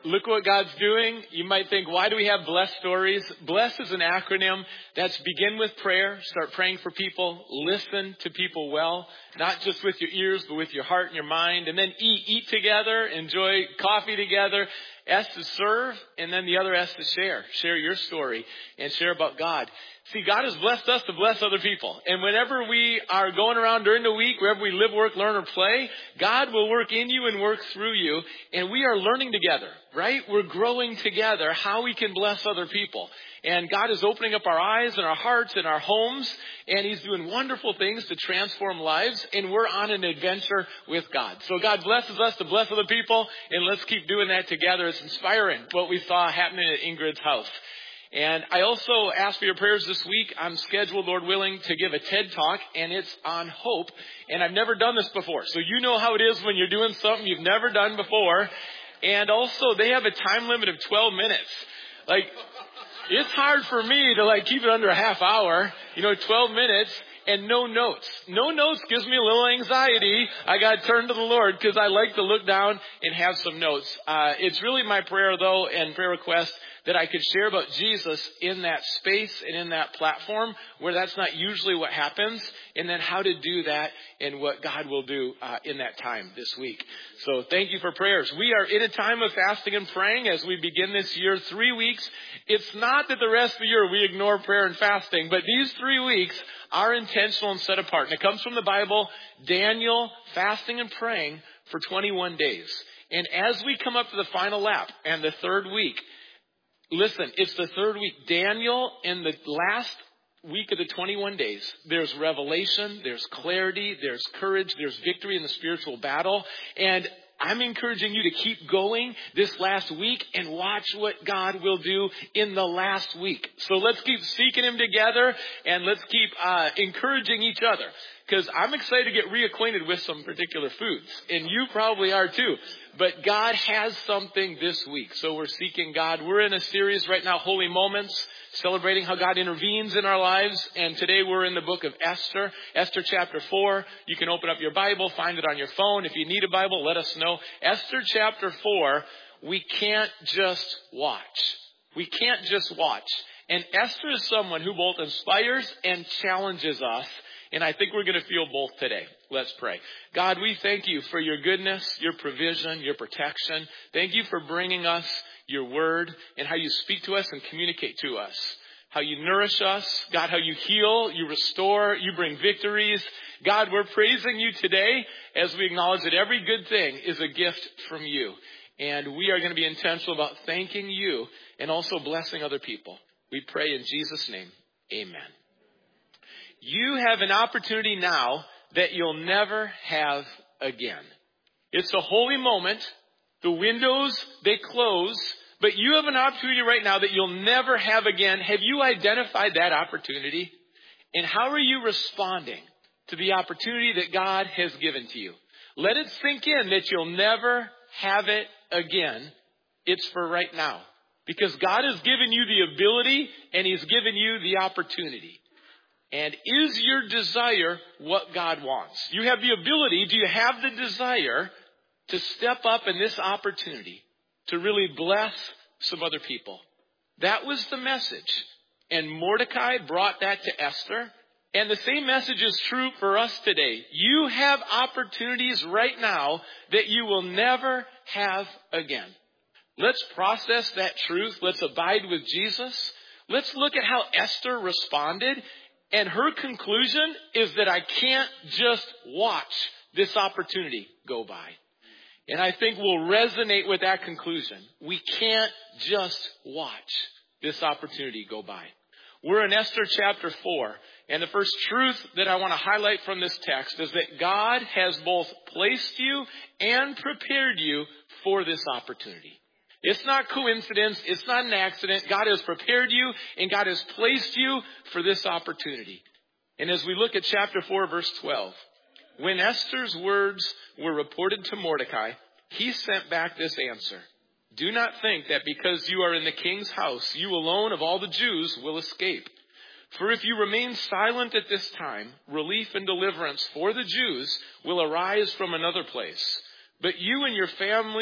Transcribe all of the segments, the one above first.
Look what God's doing. You might think, why do we have bless stories? Bless is an acronym. That's begin with prayer. Start praying for people. Listen to people well. Not just with your ears, but with your heart and your mind. And then eat. Eat together. Enjoy coffee together. S to serve. And then the other S to share. Share your story and share about God. See, God has blessed us to bless other people. And whenever we are going around during the week, wherever we live, work, learn, or play, God will work in you and work through you. And we are learning together, right? We're growing together how we can bless other people. And God is opening up our eyes and our hearts and our homes. And He's doing wonderful things to transform lives. And we're on an adventure with God. So God blesses us to bless other people. And let's keep doing that together. It's inspiring what we saw happening at Ingrid's house. And I also ask for your prayers this week. I'm scheduled, Lord willing, to give a TED Talk, and it's on hope. And I've never done this before. So you know how it is when you're doing something you've never done before. And also, they have a time limit of 12 minutes. Like, it's hard for me to keep it under a half hour, 12 minutes. And no notes. No notes gives me a little anxiety. I got to turn to the Lord because I like to look down and have some notes. It's really my prayer, though, and prayer request that I could share about Jesus in that space and in that platform where that's not usually what happens, and then how to do that and what God will do in that time this week. So thank you for prayers. We are in a time of fasting and praying as we begin this year, 3 weeks. It's not that the rest of the year we ignore prayer and fasting, but these 3 weeks are intentional and set apart. And it comes from the Bible, Daniel fasting and praying for 21 days. And as we come up to the final lap and the third week, listen, it's the third week. Daniel, in the last week of the 21 days, there's revelation, there's clarity, there's courage, there's victory in the spiritual battle. And I'm encouraging you to keep going this last week and watch what God will do in the last week. So let's keep seeking Him together and let's keep encouraging each other. Because I'm excited to get reacquainted with some particular foods. And you probably are too. But God has something this week. So we're seeking God. We're in a series right now, Holy Moments, celebrating how God intervenes in our lives. And today we're in the book of Esther, Esther chapter 4. You can open up your Bible, find it on your phone. If you need a Bible, let us know. Esther chapter 4, we can't just watch. We can't just watch. And Esther is someone who both inspires and challenges us. And I think we're going to feel both today. Let's pray. God, we thank you for your goodness, your provision, your protection. Thank you for bringing us your word and how you speak to us and communicate to us. How you nourish us. God, how you heal, you restore, you bring victories. God, we're praising you today as we acknowledge that every good thing is a gift from you. And we are going to be intentional about thanking you and also blessing other people. We pray in Jesus' name. Amen. You have an opportunity now that you'll never have again. It's a holy moment. The windows, they close. But you have an opportunity right now that you'll never have again. Have you identified that opportunity? And how are you responding to the opportunity that God has given to you? Let it sink in that you'll never have it again. It's for right now. Because God has given you the ability and He's given you the opportunity. And is your desire what God wants? You have the ability, do you have the desire to step up in this opportunity to really bless some other people? That was the message. And Mordecai brought that to Esther. And the same message is true for us today. You have opportunities right now that you will never have again. Let's process that truth. Let's abide with Jesus. Let's look at how Esther responded. And her conclusion is that I can't just watch this opportunity go by. And I think we'll resonate with that conclusion. We can't just watch this opportunity go by. We're in Esther chapter 4. And the first truth that I want to highlight from this text is that God has both placed you and prepared you for this opportunity. It's not coincidence. It's not an accident. God has prepared you and God has placed you for this opportunity. And as we look at chapter 4, verse 12, when Esther's words were reported to Mordecai, he sent back this answer. Do not think that because you are in the king's house, you alone of all the Jews will escape. For if you remain silent at this time, relief and deliverance for the Jews will arise from another place. But you and your family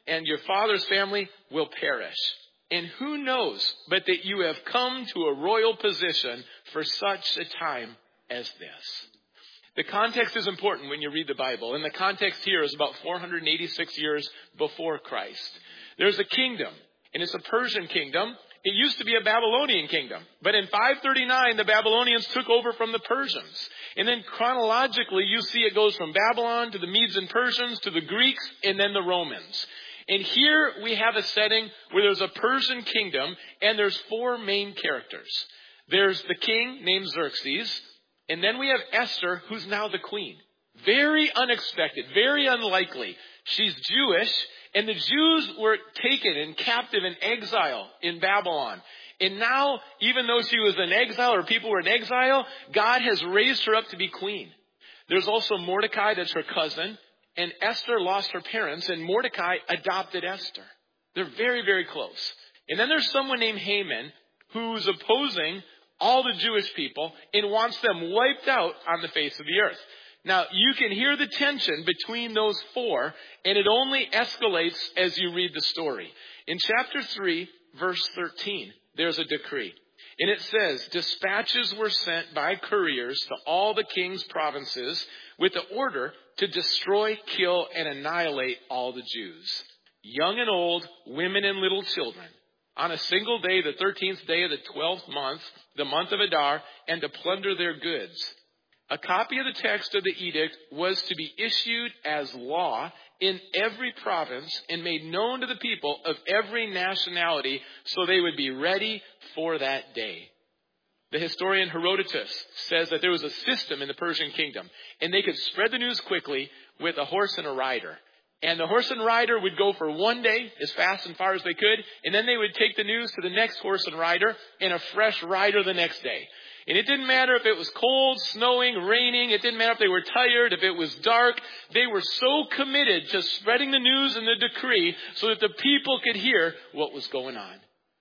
and your father's family will perish. And who knows but that you have come to a royal position for such a time as this. The context is important when you read the Bible. And the context here is about 486 years before Christ. There's a kingdom, and it's a Persian kingdom. It used to be a Babylonian kingdom. But in 539, the Babylonians took over from the Persians. And then chronologically, you see it goes from Babylon to the Medes and Persians to the Greeks and then the Romans. And here we have a setting where there's a Persian kingdom and there's four main characters. There's the king named Xerxes, and then we have Esther, who's now the queen. Very unexpected, very unlikely. She's Jewish, and the Jews were taken and captive in exile in Babylon. And now, even though she was in exile or people were in exile, God has raised her up to be queen. There's also Mordecai, that's her cousin. And Esther lost her parents, and Mordecai adopted Esther. They're very, very close. And then there's someone named Haman who's opposing all the Jewish people and wants them wiped out on the face of the earth. Now, you can hear the tension between those four, and it only escalates as you read the story. In chapter 3, verse 13, there's a decree. And it says, dispatches were sent by couriers to all the king's provinces with the order to destroy, kill, and annihilate all the Jews, young and old, women and little children, on a single day, the 13th day of the 12th month, the month of Adar, and to plunder their goods. A copy of the text of the edict was to be issued as law in every province and made known to the people of every nationality so they would be ready for that day. The historian Herodotus says that there was a system in the Persian kingdom, and they could spread the news quickly with a horse and a rider. And the horse and rider would go for one day as fast and far as they could, and then they would take the news to the next horse and rider and a fresh rider the next day. And it didn't matter if it was cold, snowing, raining. It didn't matter if they were tired, if it was dark. They were so committed to spreading the news and the decree so that the people could hear what was going on.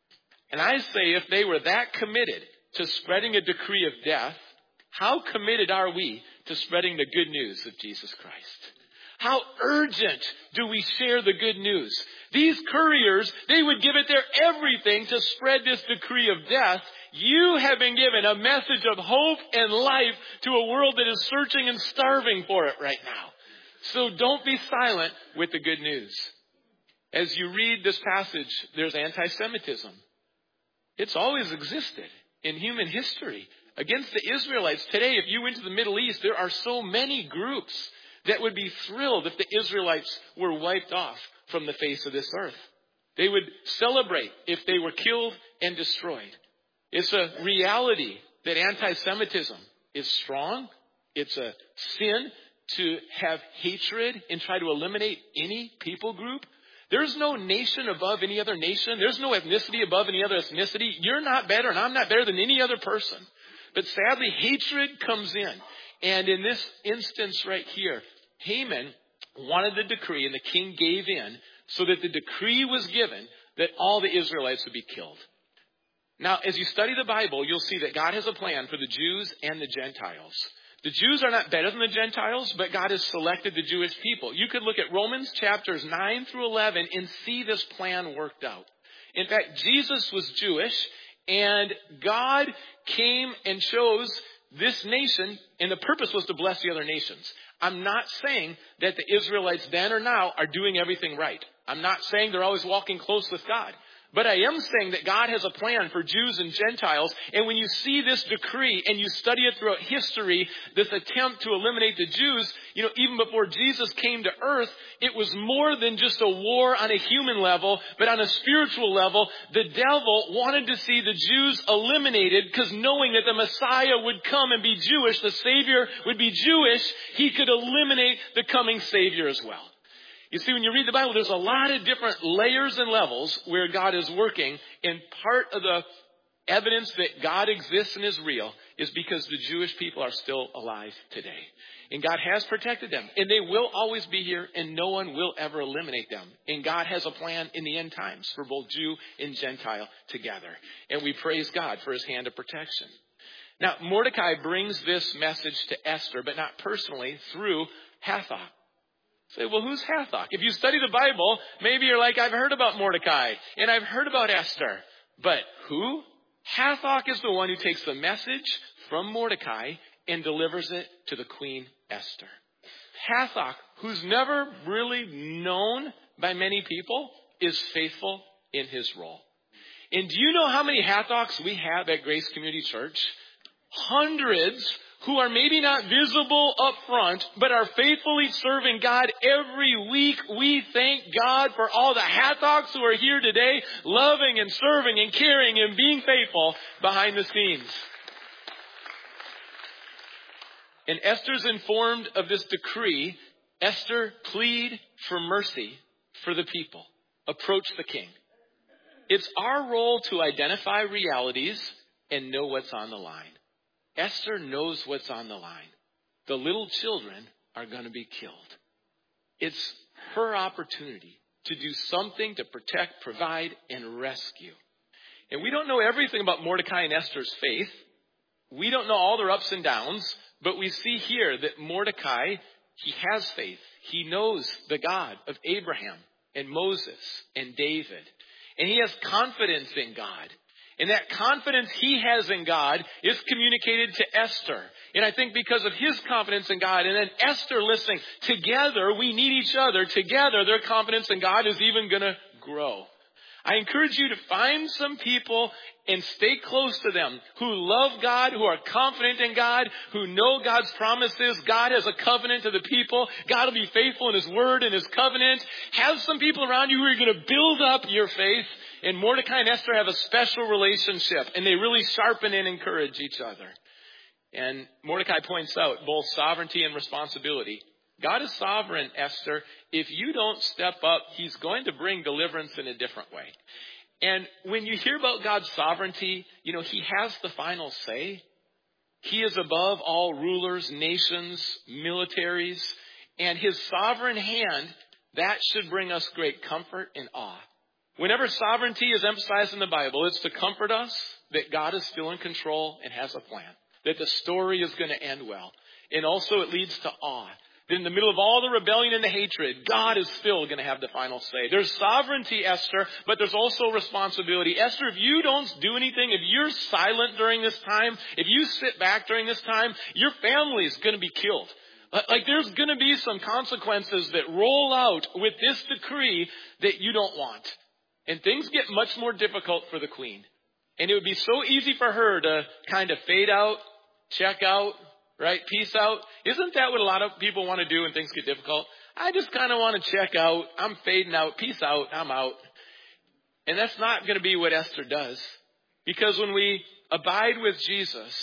And I say if they were that committed to spreading a decree of death, how committed are we to spreading the good news of Jesus Christ? How urgent do we share the good news? These couriers, they would give it their everything to spread this decree of death. You have been given a message of hope and life to a world that is searching and starving for it right now. So don't be silent with the good news. As you read this passage, there's anti-Semitism. It's always existed in human history against the Israelites. Today, if you went to the Middle East, there are so many groups that would be thrilled if the Israelites were wiped off from the face of this earth. They would celebrate if they were killed and destroyed. It's a reality that anti-Semitism is strong. It's a sin to have hatred and try to eliminate any people group. There's no nation above any other nation. There's no ethnicity above any other ethnicity. You're not better and I'm not better than any other person. But sadly, hatred comes in. And in this instance right here, Haman wanted the decree and the king gave in so that the decree was given that all the Israelites would be killed. Now, as you study the Bible, you'll see that God has a plan for the Jews and the Gentiles. The Jews are not better than the Gentiles, but God has selected the Jewish people. You could look at Romans chapters 9 through 11 and see this plan worked out. In fact, Jesus was Jewish, and God came and chose this nation, and the purpose was to bless the other nations. I'm not saying that the Israelites then or now are doing everything right. I'm not saying they're always walking close with God. But I am saying that God has a plan for Jews and Gentiles. And when you see this decree and you study it throughout history, this attempt to eliminate the Jews, even before Jesus came to earth, it was more than just a war on a human level, but on a spiritual level. The devil wanted to see the Jews eliminated because knowing that the Messiah would come and be Jewish, the Savior would be Jewish, he could eliminate the coming Savior as well. You see, when you read the Bible, there's a lot of different layers and levels where God is working. And part of the evidence that God exists and is real is because the Jewish people are still alive today. And God has protected them. And they will always be here, and no one will ever eliminate them. And God has a plan in the end times for both Jew and Gentile together. And we praise God for his hand of protection. Now, Mordecai brings this message to Esther, but not personally, through Hathach. Say, well, who's Hathach? If you study the Bible, maybe you're like, I've heard about Mordecai and I've heard about Esther. But who? Hathach is the one who takes the message from Mordecai and delivers it to the Queen Esther. Hathach, who's never really known by many people, is faithful in his role. And do you know how many Hathachs we have at Grace Community Church? Hundreds who are maybe not visible up front, but are faithfully serving God every week. We thank God for all the Hathachs who are here today, loving and serving and caring and being faithful behind the scenes. And Esther's informed of this decree. Esther plead for mercy for the people. Approach the king. It's our role to identify realities and know what's on the line. Esther knows what's on the line. The little children are going to be killed. It's her opportunity to do something to protect, provide, and rescue. And we don't know everything about Mordecai and Esther's faith. We don't know all their ups and downs, but we see here that Mordecai, he has faith. He knows the God of Abraham and Moses and David. And he has confidence in God. And that confidence he has in God is communicated to Esther. And I think because of his confidence in God and then Esther listening, together we need each other. Together their confidence in God is even going to grow. I encourage you to find some people and stay close to them who love God, who are confident in God, who know God's promises. God has a covenant to the people. God will be faithful in his word and his covenant. Have some people around you who are going to build up your faith. And Mordecai and Esther have a special relationship, and they really sharpen and encourage each other. And Mordecai points out both sovereignty and responsibility. God is sovereign, Esther. If you don't step up, he's going to bring deliverance in a different way. And when you hear about God's sovereignty, you know, he has the final say. He is above all rulers, nations, militaries, and his sovereign hand, that should bring us great comfort and awe. Whenever sovereignty is emphasized in the Bible, it's to comfort us that God is still in control and has a plan, that the story is going to end well. And also it leads to awe. That in the middle of all the rebellion and the hatred, God is still going to have the final say. There's sovereignty, Esther, but there's also responsibility. Esther, if you don't do anything, if you're silent during this time, if you sit back during this time, your family is going to be killed. Like there's going to be some consequences that roll out with this decree that you don't want. And things get much more difficult for the queen. And it would be so easy for her to kind of fade out, check out, right? Peace out. Isn't that what a lot of people want to do when things get difficult? I just kind of want to check out. I'm fading out. Peace out. I'm out. And that's not going to be what Esther does. Because when we abide with Jesus,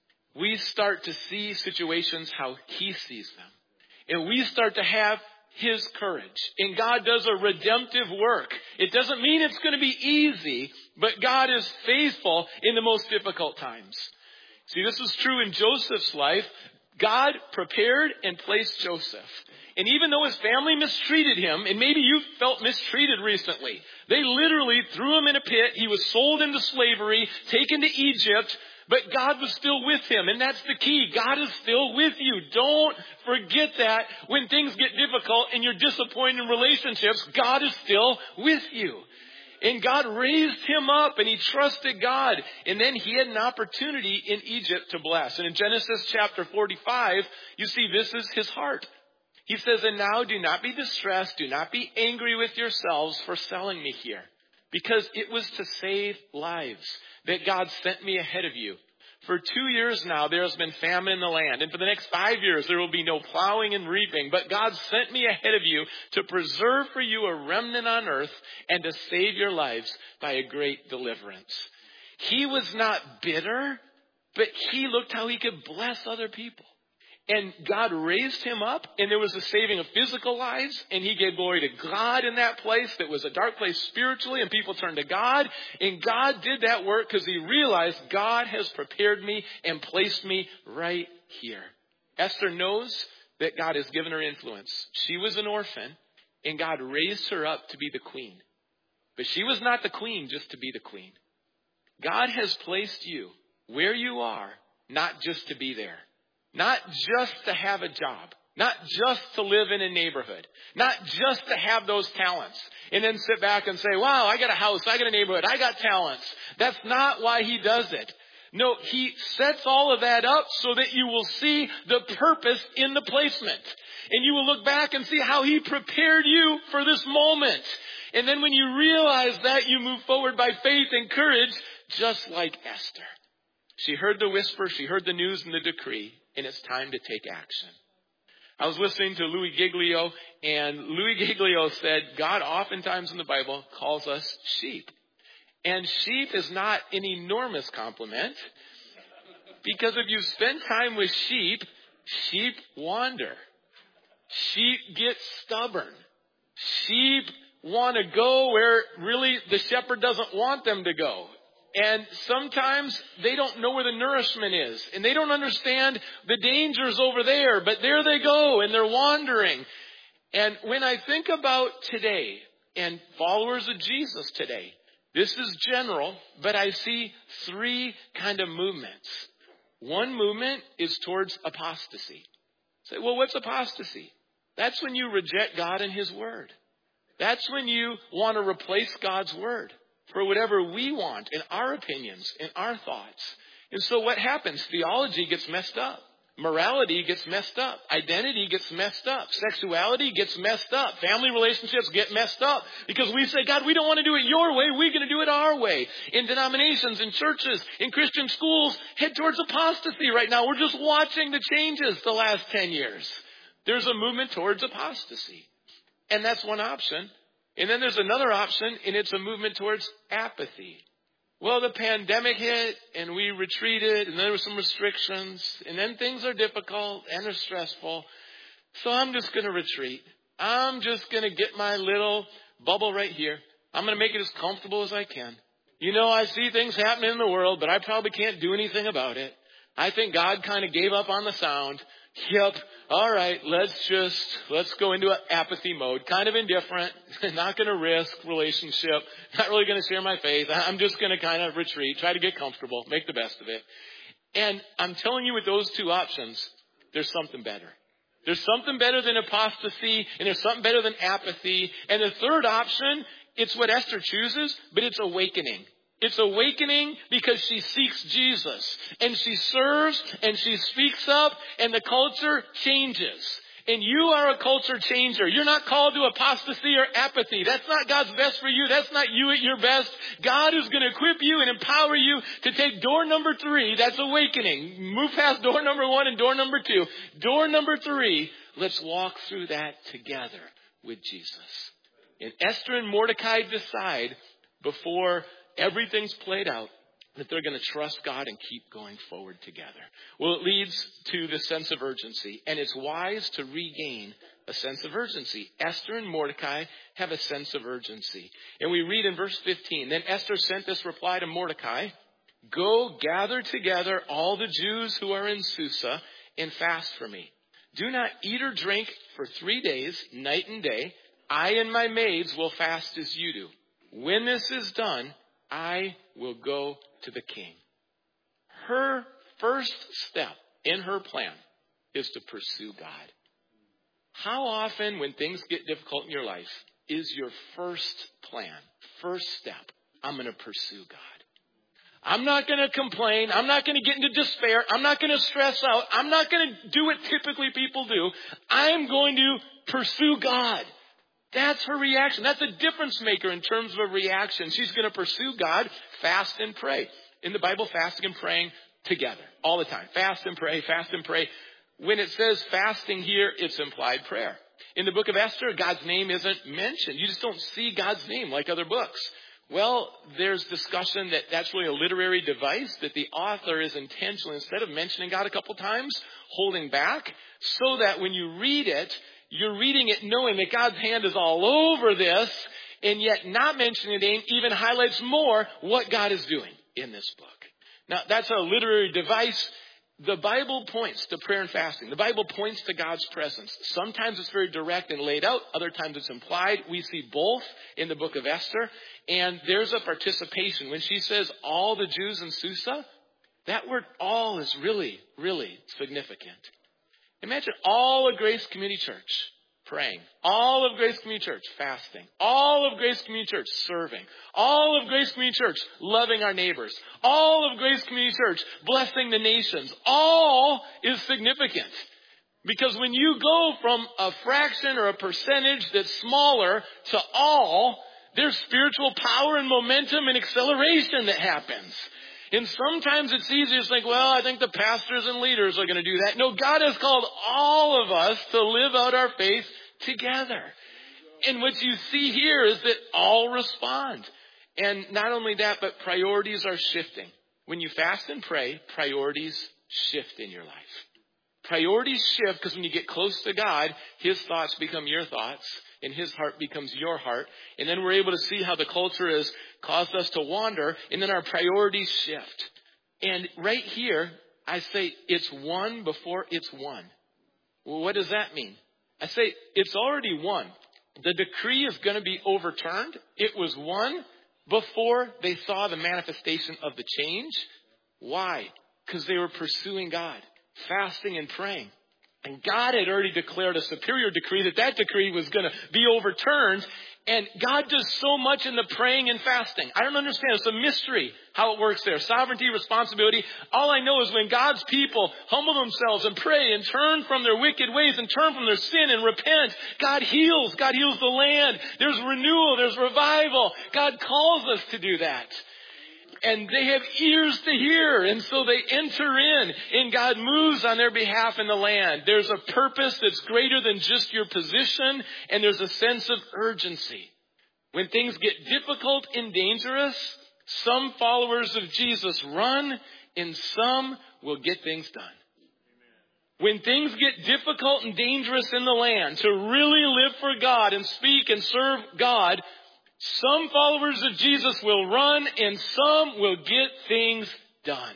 we start to see situations how he sees them. And we start to have his courage. And God does a redemptive work. It doesn't mean it's going to be easy, but God is faithful in the most difficult times. See, this is true in Joseph's life. God prepared and placed Joseph. And even though his family mistreated him, and maybe you felt mistreated recently, they literally threw him in a pit. He was sold into slavery, taken to Egypt. But God was still with him, and that's the key. God is still with you. Don't forget that when things get difficult and you're disappointed in relationships, God is still with you. And God raised him up, and he trusted God. And then he had an opportunity in Egypt to bless. And in Genesis chapter 45, you see this is his heart. He says, and now do not be distressed, do not be angry with yourselves for selling me here, because it was to save lives that God sent me ahead of you. For 2 years now, there has been famine in the land. And for the next 5 years, there will be no plowing and reaping. But God sent me ahead of you to preserve for you a remnant on earth and to save your lives by a great deliverance. He was not bitter, but he looked how he could bless other people. And God raised him up, and there was a saving of physical lives, and he gave glory to God in that place that was a dark place spiritually, and people turned to God. And God did that work because he realized God has prepared me and placed me right here. Esther knows that God has given her influence. She was an orphan, and God raised her up to be the queen. But she was not the queen just to be the queen. God has placed you where you are, not just to be there. Not just to have a job, Not just to live in a neighborhood. Not just to have those talents. And then sit back and say, wow, I got a house, I got a neighborhood, I got talents. That's not why he does it. No, he sets all of that up so that you will see the purpose in the placement. And you will look back and see how he prepared you for this moment. And then when you realize that, you move forward by faith and courage, just like Esther. She heard the whisper, she heard the news and the decree, and it's time to take action. I was listening to Louis Giglio, and Louis Giglio said, God oftentimes in the Bible calls us sheep. And sheep is not an enormous compliment, because if you spend time with sheep, sheep wander. Sheep get stubborn. Sheep want to go where really the shepherd doesn't want them to go. And sometimes they don't know where the nourishment is. And they don't understand the dangers over there. But there they go and they're wandering. And when I think about today and followers of Jesus today, this is general, but I see three kind of movements. One movement is towards apostasy. Say, well, what's apostasy? That's when you reject God and His Word. That's when you want to replace God's Word for whatever we want in our opinions, in our thoughts. And so what happens? Theology gets messed up. Morality gets messed up. Identity gets messed up. Sexuality gets messed up. Family relationships get messed up because we say, God, we don't want to do it your way. We're going to do it our way. In denominations, in churches, in Christian schools, head towards apostasy right now. We're just watching the changes the last 10 years. There's a movement towards apostasy. And that's one option. And then there's another option, and it's a movement towards apathy. Well, the pandemic hit, and we retreated, and there were some restrictions, and then things are difficult and they're stressful. So I'm just going to retreat. I'm just going to get my little bubble right here. I'm going to make it as comfortable as I can. You know, I see things happening in the world, but I probably can't do anything about it. I think God kind of gave up on the sound. Yep. All right. Let's go into an apathy mode. Kind of indifferent. Not going to risk relationship. Not really going to share my faith. I'm just going to kind of retreat. Try to get comfortable. Make the best of it. And I'm telling you, with those two options, there's something better. There's something better than apostasy, and there's something better than apathy. And the third option, it's what Esther chooses, but it's awakening. It's awakening because she seeks Jesus, and she serves, and she speaks up, and the culture changes. And you are a culture changer. You're not called to apostasy or apathy. That's not God's best for you. That's not you at your best. God is going to equip you and empower you to take door number 3. That's awakening. Move past door number 1 and door number 2. Door number 3, let's walk through that together with Jesus. And Esther and Mordecai decide before everything's played out that they're going to trust God and keep going forward together. Well, it leads to the sense of urgency, and it's wise to regain a sense of urgency. Esther and Mordecai have a sense of urgency. And we read in verse 15, then Esther sent this reply to Mordecai, go gather together all the Jews who are in Susa and fast for me. Do not eat or drink for 3 days, night and day. I and my maids will fast as you do. When this is done, I will go to the king. Her first step in her plan is to pursue God. How often when things get difficult in your life is your first plan, first step, I'm going to pursue God. I'm not going to complain. I'm not going to get into despair. I'm not going to stress out. I'm not going to do what typically people do. I'm going to pursue God. That's her reaction. That's a difference maker in terms of a reaction. She's going to pursue God, fast and pray. In the Bible, fasting and praying together all the time. Fast and pray, fast and pray. When it says fasting here, it's implied prayer. In the book of Esther, God's name isn't mentioned. You just don't see God's name like other books. Well, there's discussion that that's really a literary device, that the author is intentionally, instead of mentioning God a couple times, holding back, so that when you read it, you're reading it knowing that God's hand is all over this, and yet not mentioning the name even highlights more what God is doing in this book. Now, that's a literary device. The Bible points to prayer and fasting. The Bible points to God's presence. Sometimes it's very direct and laid out. Other times it's implied. We see both in the book of Esther. And there's a participation. When she says all the Jews in Susa, that word all is really, really significant. Imagine all of Grace Community Church praying. All of Grace Community Church fasting. All of Grace Community Church serving. All of Grace Community Church loving our neighbors. All of Grace Community Church blessing the nations. All is significant. Because when you go from a fraction or a percentage that's smaller to all, there's spiritual power and momentum and acceleration that happens. And sometimes it's easy to think, well, I think the pastors and leaders are going to do that. No, God has called all of us to live out our faith together. And what you see here is that all respond. And not only that, but priorities are shifting. When you fast and pray, priorities shift in your life. Priorities shift because when you get close to God, His thoughts become your thoughts and His heart becomes your heart. And then we're able to see how the culture has caused us to wander, and then our priorities shift. And right here, I say it's one before it's won. Well, what does that mean? I say it's already won. The decree is going to be overturned. It was won before they saw the manifestation of the change. Why? Because they were pursuing God, fasting and praying. And God had already declared a superior decree that decree was going to be overturned. And God does so much in the praying and fasting. I don't understand. It's a mystery how it works there. Sovereignty, responsibility. All I know is when God's people humble themselves and pray and turn from their wicked ways and turn from their sin and repent, God heals. God heals the land. There's renewal. There's revival. God calls us to do that. And they have ears to hear, and so they enter in, and God moves on their behalf in the land. There's a purpose that's greater than just your position, and there's a sense of urgency. When things get difficult and dangerous, some followers of Jesus run, and some will get things done. When things get difficult and dangerous in the land, to really live for God and speak and serve God, some followers of Jesus will run and some will get things done.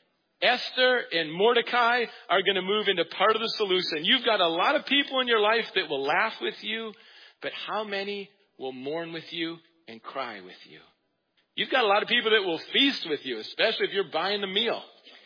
Esther and Mordecai are going to move into part of the solution. You've got a lot of people in your life that will laugh with you, but how many will mourn with you and cry with you? You've got a lot of people that will feast with you, especially if you're buying the meal.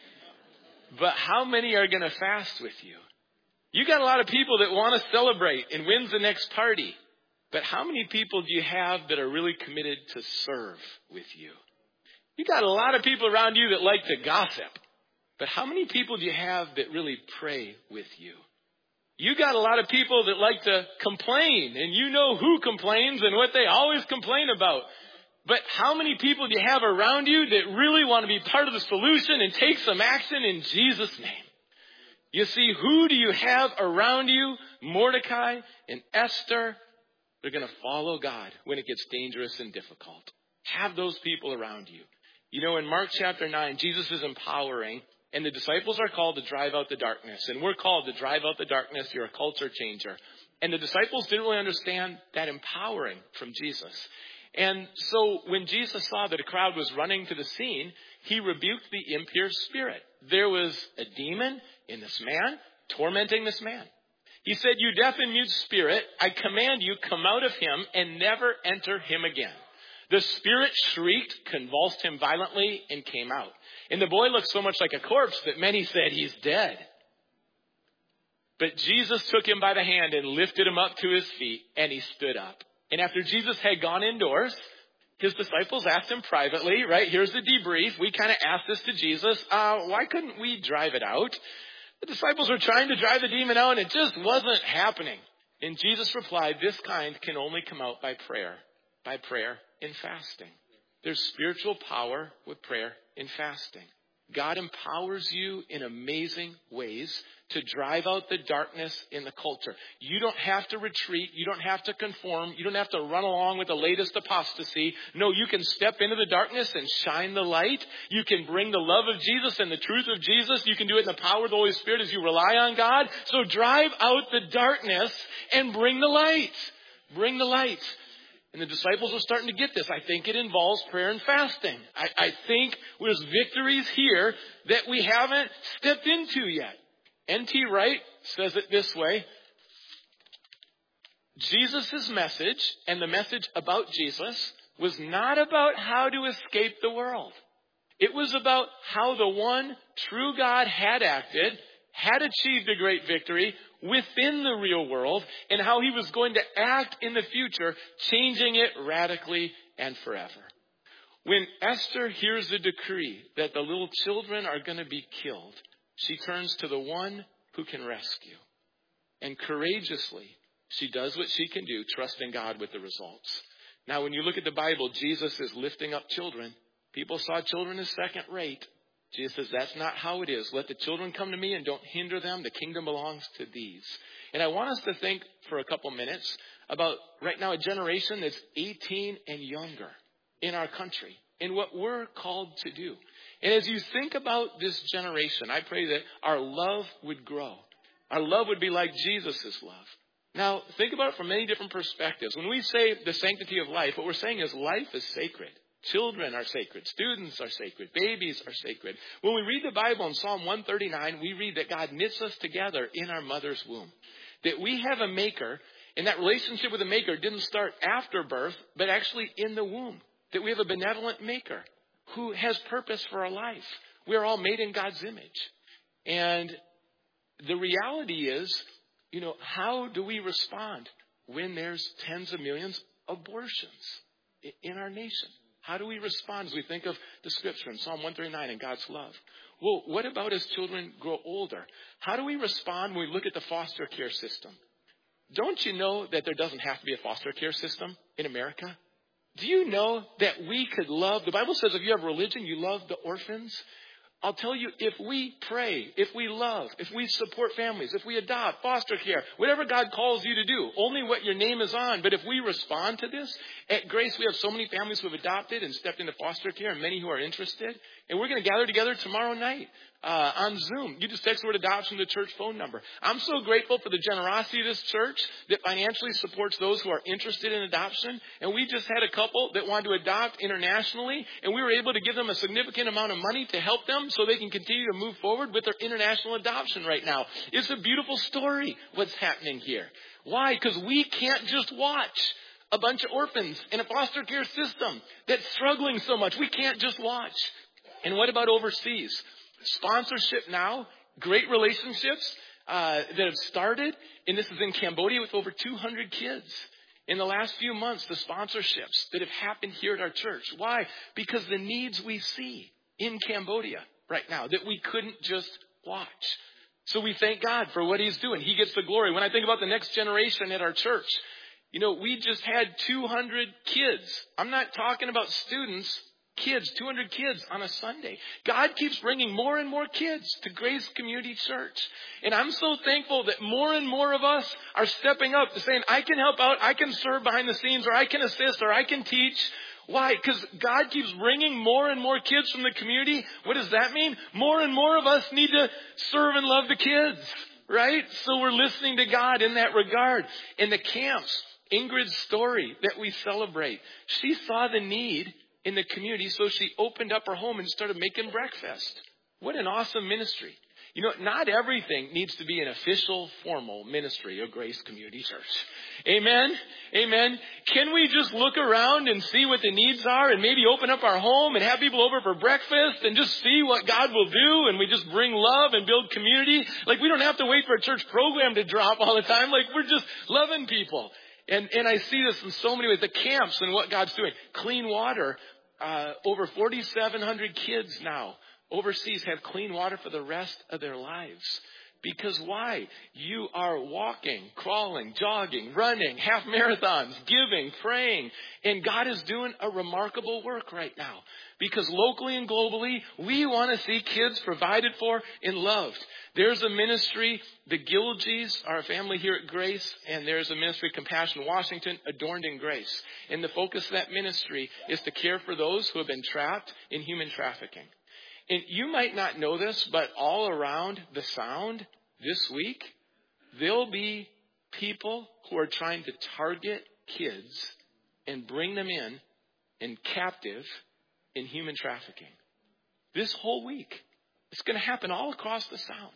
But how many are going to fast with you? You've got a lot of people that want to celebrate and when's the next party. But how many people do you have that are really committed to serve with you? You got a lot of people around you that like to gossip. But how many people do you have that really pray with you? You got a lot of people that like to complain. And you know who complains and what they always complain about. But how many people do you have around you that really want to be part of the solution and take some action in Jesus' name? You see, who do you have around you? Mordecai and Esther. They're going to follow God when it gets dangerous and difficult. Have those people around you. You know, in Mark chapter 9, Jesus is empowering, and the disciples are called to drive out the darkness. And we're called to drive out the darkness. You're a culture changer. And the disciples didn't really understand that empowering from Jesus. And so when Jesus saw that a crowd was running to the scene, He rebuked the impure spirit. There was a demon in this man, tormenting this man. He said, "You deaf and mute spirit, I command you, come out of him and never enter him again." The spirit shrieked, convulsed him violently, and came out. And the boy looked so much like a corpse that many said, "He's dead." But Jesus took him by the hand and lifted him up to his feet, and he stood up. And after Jesus had gone indoors, His disciples asked Him privately, right? Here's the debrief. We kind of asked this to Jesus. Why couldn't we drive it out? The disciples were trying to drive the demon out, and it just wasn't happening. And Jesus replied, "This kind can only come out by prayer and fasting." There's spiritual power with prayer and fasting. God empowers you in amazing ways to drive out the darkness in the culture. You don't have to retreat. You don't have to conform. You don't have to run along with the latest apostasy. No, you can step into the darkness and shine the light. You can bring the love of Jesus and the truth of Jesus. You can do it in the power of the Holy Spirit as you rely on God. So drive out the darkness and bring the light. Bring the light. And the disciples are starting to get this. I think it involves prayer and fasting. I think there's victories here that we haven't stepped into yet. N.T. Wright says it this way. Jesus' message and the message about Jesus was not about how to escape the world. It was about how the one true God had acted had achieved a great victory within the real world and how he was going to act in the future, changing it radically and forever. When Esther hears the decree that the little children are going to be killed, she turns to the one who can rescue. And courageously, she does what she can do, trusting God with the results. Now, when you look at the Bible, Jesus is lifting up children. People saw children as second rate. Jesus says, that's not how it is. Let the children come to me and don't hinder them. The kingdom belongs to these. And I want us to think for a couple minutes about right now a generation that's 18 and younger in our country and what we're called to do. And as you think about this generation, I pray that our love would grow. Our love would be like Jesus' love. Now, think about it from many different perspectives. When we say the sanctity of life, what we're saying is life is sacred. Children are sacred. Students are sacred. Babies are sacred. When we read the Bible in Psalm 139, we read that God knits us together in our mother's womb. That we have a maker, and that relationship with the maker didn't start after birth, but actually in the womb. That we have a benevolent maker who has purpose for our life. We are all made in God's image. And the reality is, how do we respond when there's tens of millions of abortions in our nation? How do we respond as we think of the scripture in Psalm 139 and God's love? Well, what about as children grow older? How do we respond when we look at the foster care system? Don't you know that there doesn't have to be a foster care system in America? Do you know that we could love, the Bible says if you have religion, you love the orphans. I'll tell you, if we pray, if we love, if we support families, if we adopt, foster care, whatever God calls you to do, only what your name is on. But if we respond to this, at Grace, we have so many families who have adopted and stepped into foster care and many who are interested. And we're going to gather together tomorrow night on Zoom. You just text the word adoption to the church phone number. I'm so grateful for the generosity of this church that financially supports those who are interested in adoption. And we just had a couple that wanted to adopt internationally, and we were able to give them a significant amount of money to help them so they can continue to move forward with their international adoption right now. It's a beautiful story what's happening here. Why? Because we can't just watch a bunch of orphans in a foster care system that's struggling so much. We can't just watch. And what about overseas? Sponsorship now, great relationships that have started, and this is in Cambodia with over 200 kids. In the last few months, the sponsorships that have happened here at our church. Why? Because the needs we see in Cambodia right now that we couldn't just watch. So we thank God for what he's doing. He gets the glory. When I think about the next generation at our church, we just had 200 kids. I'm not talking about students. Kids, 200 kids on a Sunday. God keeps bringing more and more kids to Grace Community Church. And I'm so thankful that more and more of us are stepping up to saying, I can help out, I can serve behind the scenes, or I can assist, or I can teach. Why? Because God keeps bringing more and more kids from the community. What does that mean? More and more of us need to serve and love the kids, right? So we're listening to God in that regard. In the camps, Ingrid's story that we celebrate, she saw the need in the community, so she opened up her home and started making breakfast. What an awesome ministry. Not everything needs to be an official, formal ministry of Grace Community Church. Amen? Amen. Can we just look around and see what the needs are and maybe open up our home and have people over for breakfast and just see what God will do, and we just bring love and build community? Like, we don't have to wait for a church program to drop all the time. Like, we're just loving people. And I see this in so many ways. The camps and what God's doing. Clean water. Over 4,700 kids now overseas have clean water for the rest of their lives. Because why? You are walking, crawling, jogging, running, half marathons, giving, praying. And God is doing a remarkable work right now. Because locally and globally, we want to see kids provided for and loved. There's a ministry, the Gilgees are a family here at Grace, and there's a ministry, Compassion Washington, Adorned in Grace. And the focus of that ministry is to care for those who have been trapped in human trafficking. And you might not know this, but all around the sound this week, there'll be people who are trying to target kids and bring them in captive in human trafficking. This whole week, it's going to happen all across the sound.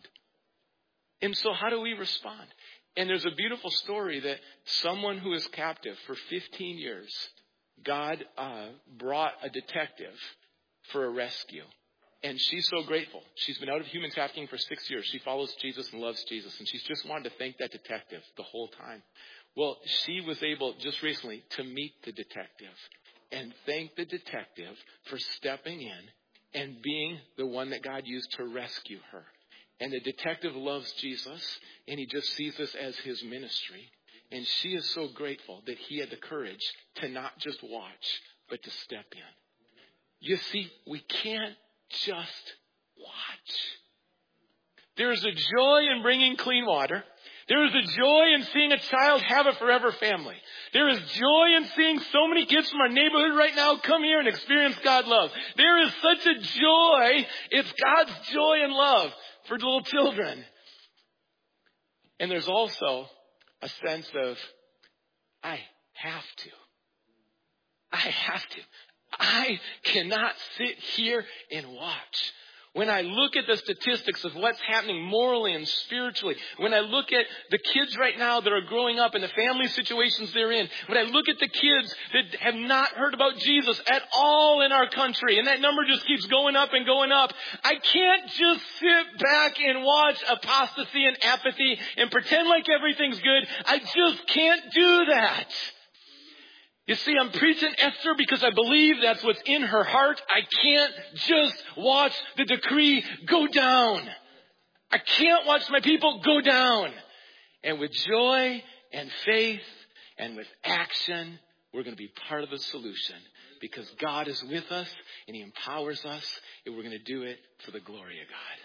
And so how do we respond? And there's a beautiful story that someone who is captive for 15 years, God brought a detective for a rescue. And she's so grateful. She's been out of human trafficking for 6 years. She follows Jesus and loves Jesus. And she's just wanted to thank that detective the whole time. Well, she was able just recently to meet the detective and thank the detective for stepping in and being the one that God used to rescue her. And the detective loves Jesus, and he just sees this as his ministry. And she is so grateful that he had the courage to not just watch, but to step in. You see, we can't just watch. There is a joy in bringing clean water. There is a joy in seeing a child have a forever family. There is joy in seeing so many kids from our neighborhood right now come here and experience God's love. There is such a joy. It's God's joy and love for little children. And there's also a sense of, I have to. I cannot sit here and watch. When I look at the statistics of what's happening morally and spiritually, when I look at the kids right now that are growing up and the family situations they're in, when I look at the kids that have not heard about Jesus at all in our country, and that number just keeps going up and going up, I can't just sit back and watch apostasy and apathy and pretend like everything's good. I just can't do that. You see, I'm preaching Esther because I believe that's what's in her heart. I can't just watch the decree go down. I can't watch my people go down. And with joy and faith and with action, we're going to be part of the solution because God is with us and he empowers us, and we're going to do it for the glory of God.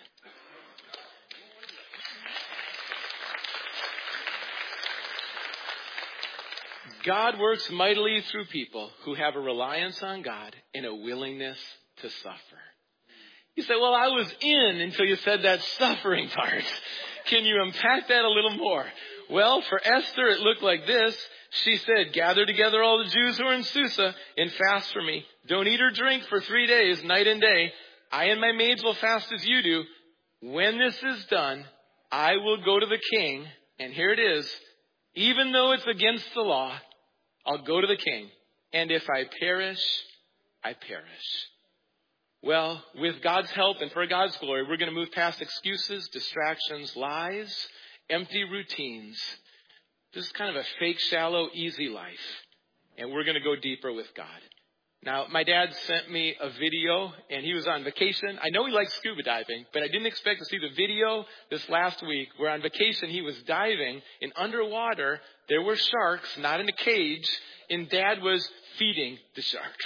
God works mightily through people who have a reliance on God and a willingness to suffer. You say, well, I was in until you said that suffering part. Can you unpack that a little more? Well, for Esther, it looked like this. She said, gather together all the Jews who are in Susa and fast for me. Don't eat or drink for 3 days, night and day. I and my maids will fast as you do. When this is done, I will go to the king. And here it is. Even though it's against the law, I'll go to the king. And if I perish, I perish. Well, with God's help and for God's glory, we're going to move past excuses, distractions, lies, empty routines. This is kind of a fake, shallow, easy life. And we're going to go deeper with God. Now, my dad sent me a video, and he was on vacation. I know he likes scuba diving, but I didn't expect to see the video this last week where on vacation he was diving, and underwater there were sharks, not in a cage, and Dad was feeding the sharks.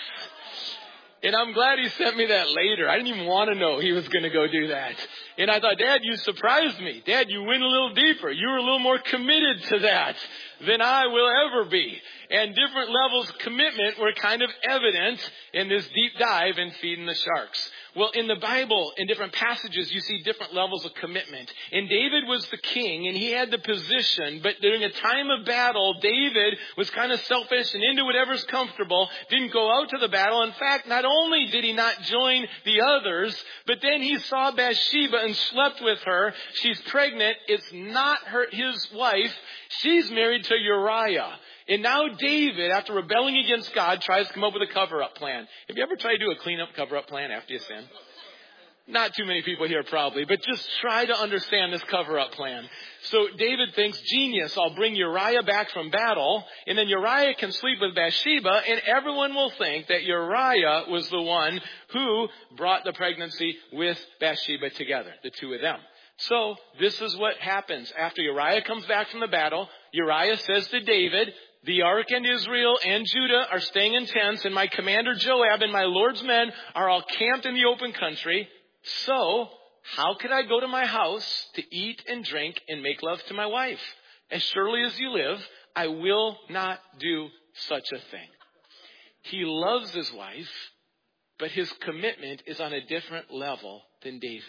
And I'm glad he sent me that later. I didn't even want to know he was going to go do that. And I thought, Dad, you surprised me. Dad, you went a little deeper. You were a little more committed to that than I will ever be. And different levels of commitment were kind of evident in this deep dive in feeding the sharks. Well, in the Bible, in different passages, you see different levels of commitment. And David was the king, and he had the position. But during a time of battle, David was kind of selfish and into whatever's comfortable, didn't go out to the battle. In fact, not only did he not join the others, but then he saw Bathsheba and slept with her. She's pregnant. It's not his wife. She's married to Uriah. And now David, after rebelling against God, tries to come up with a cover-up plan. Have you ever tried to do a clean-up cover-up plan after you sin? Not too many people here probably, but just try to understand this cover-up plan. So David thinks, genius, I'll bring Uriah back from battle, and then Uriah can sleep with Bathsheba, and everyone will think that Uriah was the one who brought the pregnancy with Bathsheba together, the two of them. So this is what happens. After Uriah comes back from the battle, Uriah says to David, the ark and Israel and Judah are staying in tents, and my commander Joab and my Lord's men are all camped in the open country. So how could I go to my house to eat and drink and make love to my wife? As surely as you live, I will not do such a thing. He loves his wife, but his commitment is on a different level than David.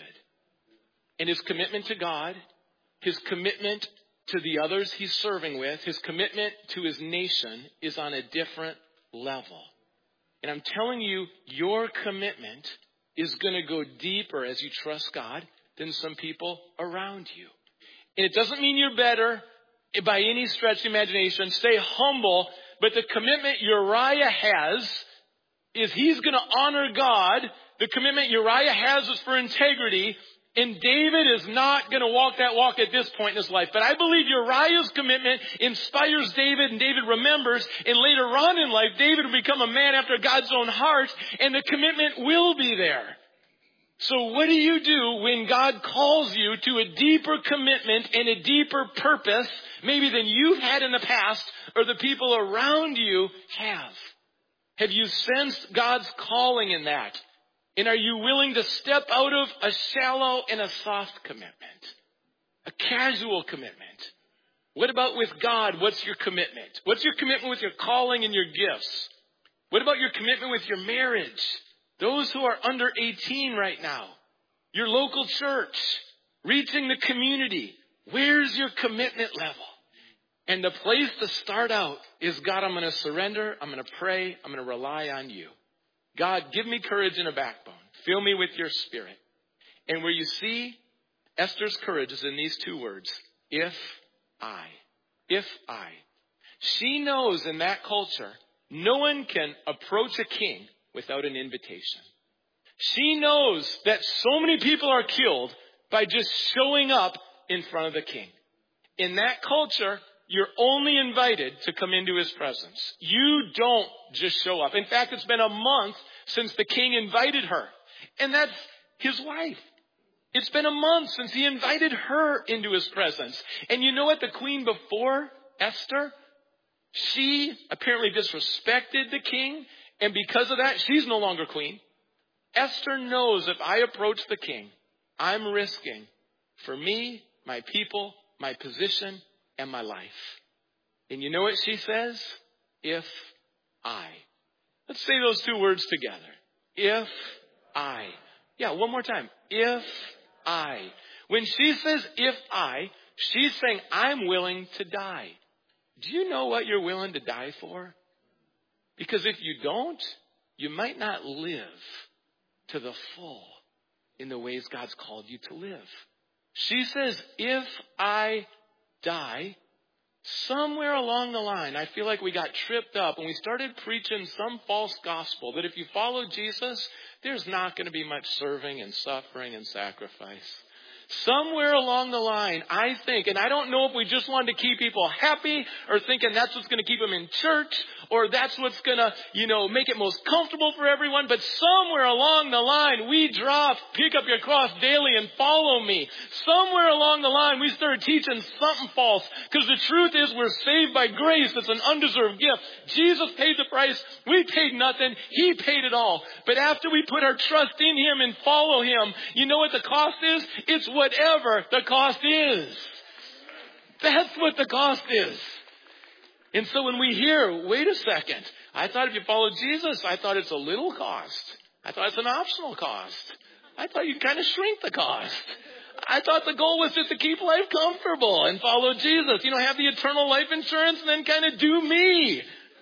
And his commitment to God, his commitment to the others he's serving with, his commitment to his nation is on a different level. And I'm telling you, your commitment is going to go deeper as you trust God than some people around you. And it doesn't mean you're better by any stretch of imagination. Stay humble, but the commitment Uriah has is he's going to honor God The commitment Uriah has is for integrity. And David is not going to walk that walk at this point in his life. But I believe Uriah's commitment inspires David, and David remembers. And later on in life, David will become a man after God's own heart, and the commitment will be there. So what do you do when God calls you to a deeper commitment and a deeper purpose, maybe than you've had in the past or the people around you have? Have you sensed God's calling in that? And are you willing to step out of a shallow and a soft commitment? A casual commitment? What about with God? What's your commitment? What's your commitment with your calling and your gifts? What about your commitment with your marriage? Those who are under 18 right now. Your local church. Reaching the community. Where's your commitment level? And the place to start out is, God, I'm going to surrender. I'm going to pray. I'm going to rely on you. God, give me courage and a backbone. Fill me with your Spirit. And where you see Esther's courage is in these two words. If I. If I. She knows in that culture, no one can approach a king without an invitation. She knows that so many people are killed by just showing up in front of the king. In that culture, you're only invited to come into his presence. You don't just show up. In fact, it's been a month since the king invited her. And that's his wife. It's been a month since he invited her into his presence. And you know what? The queen before Esther, she apparently disrespected the king. And because of that, she's no longer queen. Esther knows if I approach the king, I'm risking for me, my people, my position, and my life. And you know what she says? If I. Let's say those two words together. If I. Yeah, one more time. If I. When she says if I, she's saying I'm willing to die. Do you know what you're willing to die for? Because if you don't, you might not live to the full in the ways God's called you to live. She says, if I die, somewhere along the line, I feel like we got tripped up and we started preaching some false gospel that if you follow Jesus, there's not going to be much serving and suffering and sacrifice. Somewhere along the line, I think, and I don't know if we just wanted to keep people happy or thinking that's what's going to keep them in church or that's what's going to, make it most comfortable for everyone. But somewhere along the line, we dropped, pick up your cross daily and follow me. Somewhere along the line, we started teaching something false because the truth is we're saved by grace. It's an undeserved gift. Jesus paid the price. We paid nothing. He paid it all. But after we put our trust in him and follow him, you know what the cost is? It's whatever the cost is. That's what the cost is. And so when we hear, wait a second, I thought if you follow Jesus, I thought it's a little cost. I thought it's an optional cost. I thought you'd kind of shrink the cost. I thought the goal was just to keep life comfortable and follow Jesus. Have the eternal life insurance and then kind of do me.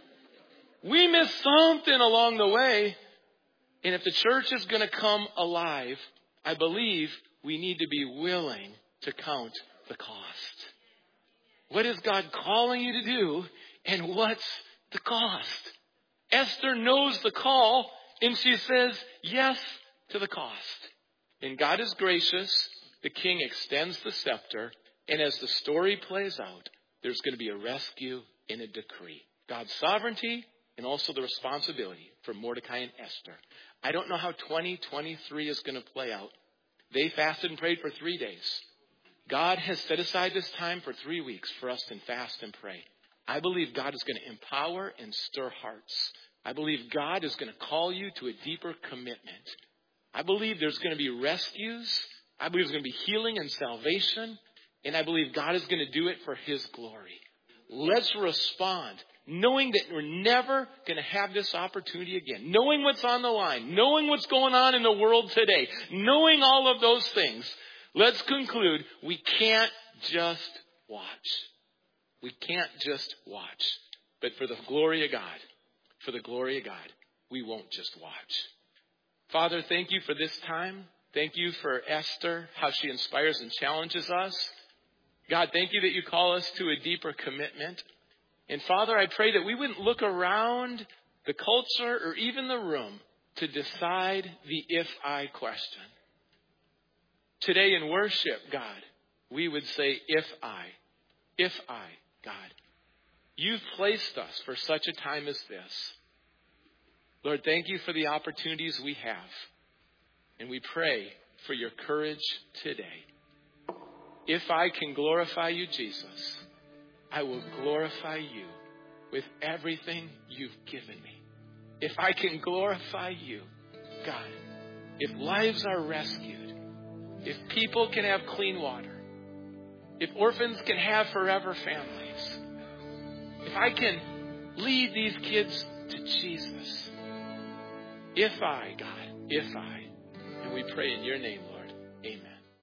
We miss something along the way. And if the church is going to come alive, I believe we need to be willing to count the cost. What is God calling you to do? And what's the cost? Esther knows the call and she says yes to the cost. And God is gracious. The king extends the scepter. And as the story plays out, there's going to be a rescue and a decree. God's sovereignty and also the responsibility for Mordecai and Esther. I don't know how 2023 is going to play out. They fasted and prayed for 3 days. God has set aside this time for 3 weeks for us to fast and pray. I believe God is going to empower and stir hearts. I believe God is going to call you to a deeper commitment. I believe there's going to be rescues. I believe there's going to be healing and salvation. And I believe God is going to do it for his glory. Let's respond, knowing that we're never going to have this opportunity again. Knowing what's on the line. Knowing what's going on in the world today. Knowing all of those things. Let's conclude, we can't just watch. We can't just watch. But for the glory of God, we won't just watch. Father, thank you for this time. Thank you for Esther, how she inspires and challenges us. God, thank you that you call us to a deeper commitment. And Father, I pray that we wouldn't look around the culture or even the room to decide the if I question. Today in worship, God, we would say, if I, God, you've placed us for such a time as this. Lord, thank you for the opportunities we have. And we pray for your courage today. If I can glorify you, Jesus, I will glorify you with everything you've given me. If I can glorify you, God, if lives are rescued, if people can have clean water, if orphans can have forever families, if I can lead these kids to Jesus, if I, God, if I, and we pray in your name, Lord, amen.